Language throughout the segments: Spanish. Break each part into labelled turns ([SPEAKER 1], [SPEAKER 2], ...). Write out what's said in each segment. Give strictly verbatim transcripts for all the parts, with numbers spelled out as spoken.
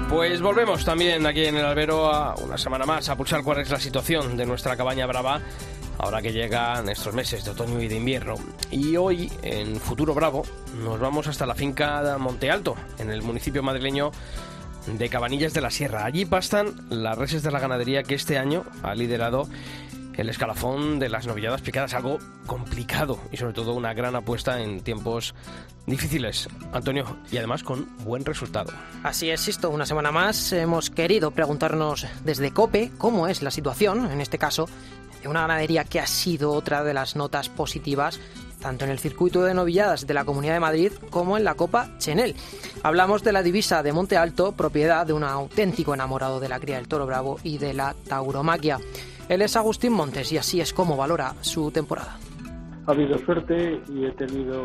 [SPEAKER 1] Pues volvemos también aquí en el albero a una semana más a pulsar cuál es la situación de nuestra cabaña brava ahora que llegan estos meses de otoño y de invierno. Y hoy, en Futuro Bravo, nos vamos hasta la finca Monte Alto, en el municipio madrileño de Cabanillas de la Sierra. Allí pastan las reses de la ganadería que este año ha liderado el escalafón de las novilladas picadas, algo complicado y sobre todo una gran apuesta en tiempos difíciles, Antonio, y además con buen resultado.
[SPEAKER 2] Así es, Sisto, una semana más hemos querido preguntarnos desde COPE cómo es la situación, en este caso, de una ganadería que ha sido otra de las notas positivas tanto en el circuito de novilladas de la Comunidad de Madrid como en la Copa Chenel. Hablamos de la divisa de Monte Alto, propiedad de un auténtico enamorado de la cría del toro bravo y de la tauromaquia. Él es Agustín Montes y así es como valora su temporada.
[SPEAKER 3] Ha habido suerte y he tenido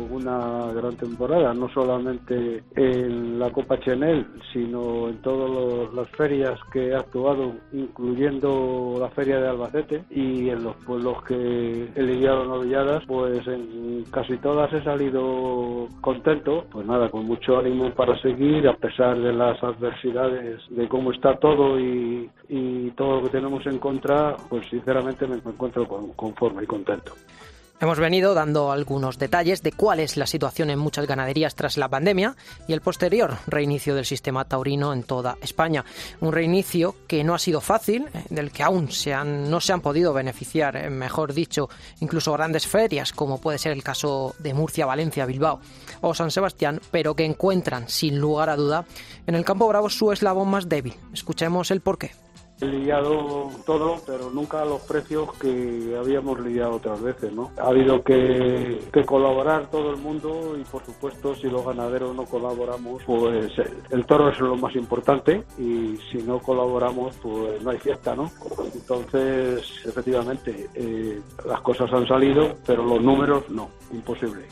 [SPEAKER 3] una gran temporada, no solamente en la Copa Chenel, sino en todas las ferias que he actuado, incluyendo la feria de Albacete, y en los pueblos que he lidiado novilladas, pues en casi todas he salido contento. Pues nada, con mucho ánimo para seguir, a pesar de las adversidades, de cómo está todo y, y todo lo que tenemos en contra, pues sinceramente me encuentro conforme y contento.
[SPEAKER 2] Hemos venido dando algunos detalles de cuál es la situación en muchas ganaderías tras la pandemia y el posterior reinicio del sistema taurino en toda España. Un reinicio que no ha sido fácil, del que aún se han, no se han podido beneficiar, mejor dicho, incluso grandes ferias, como puede ser el caso de Murcia, Valencia, Bilbao o San Sebastián, pero que encuentran, sin lugar a duda, en el campo bravo su eslabón más débil. Escuchemos el porqué.
[SPEAKER 3] He lidiado todo, pero nunca a los precios que habíamos lidiado otras veces, ¿no? Ha habido que, que colaborar todo el mundo y, por supuesto, si los ganaderos no colaboramos, pues el toro es lo más importante y si no colaboramos, pues no hay fiesta, ¿no? Entonces, efectivamente, eh, las cosas han salido, pero los números no, imposible.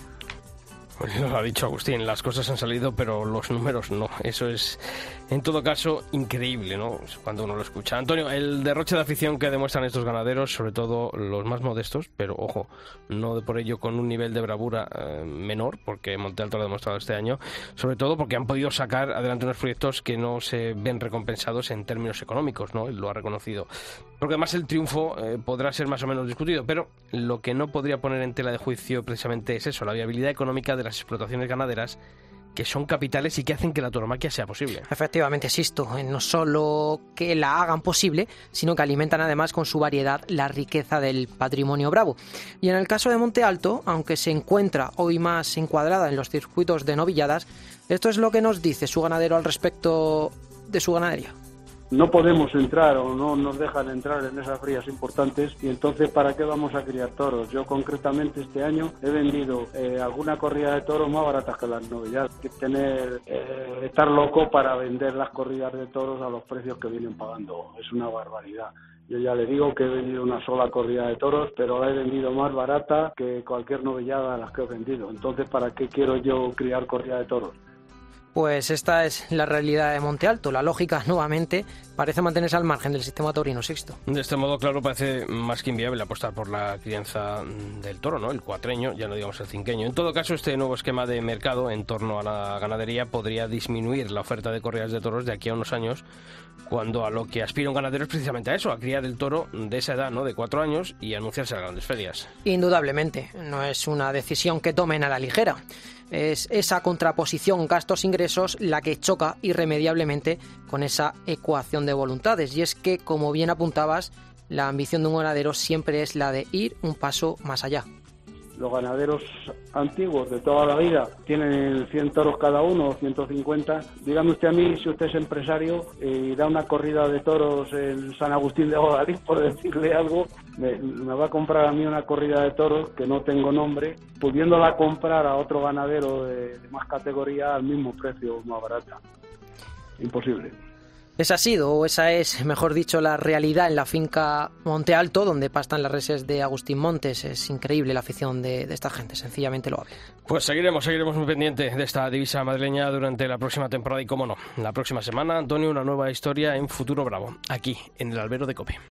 [SPEAKER 1] Pues lo ha dicho Agustín, las cosas han salido, pero los números no. Eso es, en todo caso, increíble, ¿no? Cuando uno lo escucha. Antonio, el derroche de afición que demuestran estos ganaderos, sobre todo los más modestos, pero ojo, no de por ello con un nivel de bravura eh, menor, porque Monte Alto lo ha demostrado este año, sobre todo porque han podido sacar adelante unos proyectos que no se ven recompensados en términos económicos, ¿no? Él lo ha reconocido. Porque además el triunfo eh, podrá ser más o menos discutido, pero lo que no podría poner en tela de juicio precisamente es eso, la viabilidad económica de las explotaciones ganaderas, que son capitales y que hacen que la tauromaquia sea posible.
[SPEAKER 2] Efectivamente, Sisto, no solo que la hagan posible, sino que alimentan además con su variedad la riqueza del patrimonio bravo. Y en el caso de Monte Alto, aunque se encuentra hoy más encuadrada en los circuitos de novilladas, esto es lo que nos dice su ganadero al respecto de su ganadería.
[SPEAKER 3] No podemos entrar o no nos dejan entrar en esas ferias importantes y entonces ¿para qué vamos a criar toros? Yo concretamente este año he vendido eh, alguna corrida de toros más baratas que las novilladas. Hay que tener, eh, estar loco para vender las corridas de toros a los precios que vienen pagando. Es una barbaridad. Yo ya le digo que he vendido una sola corrida de toros, pero la he vendido más barata que cualquier novillada de las que he vendido. Entonces, ¿para qué quiero yo criar corrida de toros?
[SPEAKER 2] Pues esta es la realidad de Monte Alto. La lógica, nuevamente, parece mantenerse al margen del sistema taurino, Sixto.
[SPEAKER 1] De este modo, claro, parece más que inviable apostar por la crianza del toro, ¿no? El cuatreño, ya no digamos el cinqueño. En todo caso, este nuevo esquema de mercado en torno a la ganadería podría disminuir la oferta de corridas de toros de aquí a unos años, cuando a lo que aspira un ganadero es precisamente a eso, a criar el toro de esa edad, ¿no? De cuatro años y anunciarse a las grandes ferias.
[SPEAKER 2] Indudablemente, no es una decisión que tomen a la ligera. Es esa contraposición gastos-ingresos la que choca irremediablemente con esa ecuación de voluntades. Y es que, como bien apuntabas, la ambición de un ganadero siempre es la de ir un paso más allá.
[SPEAKER 3] Los ganaderos antiguos de toda la vida tienen cien toros cada uno, o ciento cincuenta. Dígame usted a mí, si usted es empresario y da una corrida de toros en San Agustín de Godalín, por decirle algo, me, me va a comprar a mí una corrida de toros que no tengo nombre, pudiéndola comprar a otro ganadero de, de más categoría al mismo precio, más barata. Imposible.
[SPEAKER 2] Esa ha sido, o esa es, mejor dicho, la realidad en la finca Monte Alto, donde pastan las reses de Agustín Montes. Es increíble la afición de, de esta gente, sencillamente loable.
[SPEAKER 1] Pues seguiremos, seguiremos muy pendientes de esta divisa madrileña durante la próxima temporada y, cómo no, la próxima semana, Antonio, una nueva historia en Futuro Bravo, aquí, en el albero de COPE.